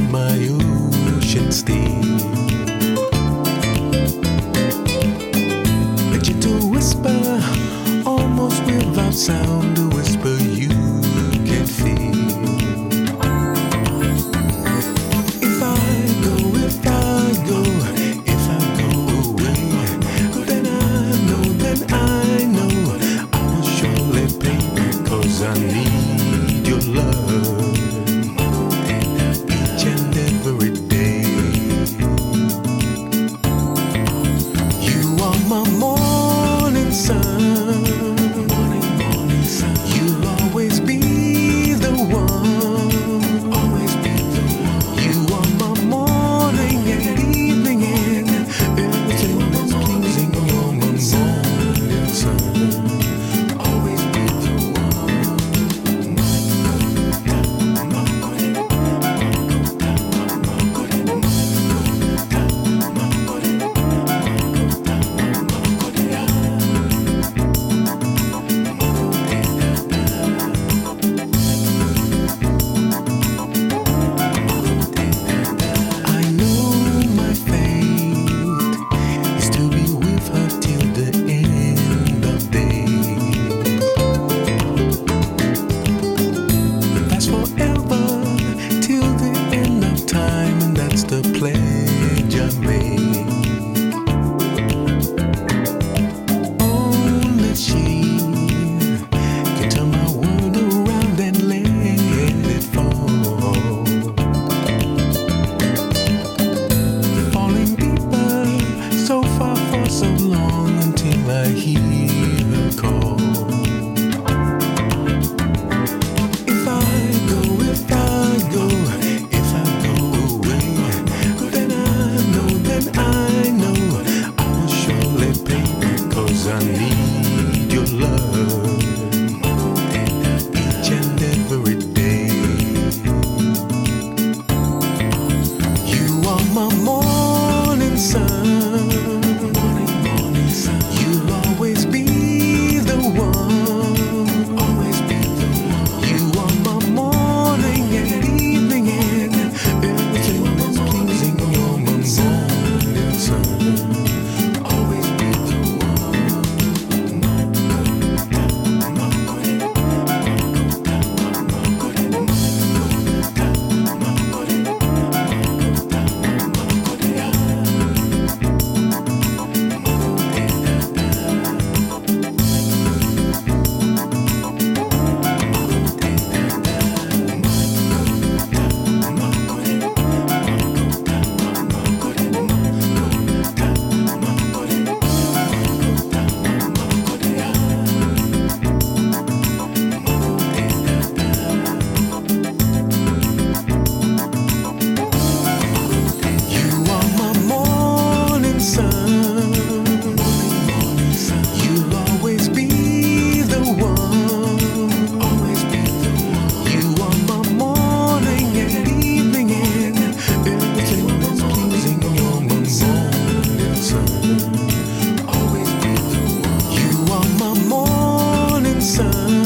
my ocean steam. A gentle whisper, almost without sound, a whisper you can feel. If I go away, then I know I will surely pay, because I need your love each and every day. You are my morning sun, you'll always be the one. You are my morning and evening and everything that's pleasing. You're my morning sun. Always be the I know my fate is to be with her till the end of days. And that's forever till the end of time, and that's the pledge I made. Only she can turn my world around and let it fall. Falling deeper, so far for so long, until I hear her call. If I go away, then I know I will surely pay, because I need your love each and every day. You are my morning sun, you'll always be the one. You are my morning and evening and everything that's pleasing. You're my morning sun. Always be the You are my morning sun. You'll always be the one. You are my morning and evening and everything that's pleasing. You're my morning sun. Always be the one. You are my morning sun.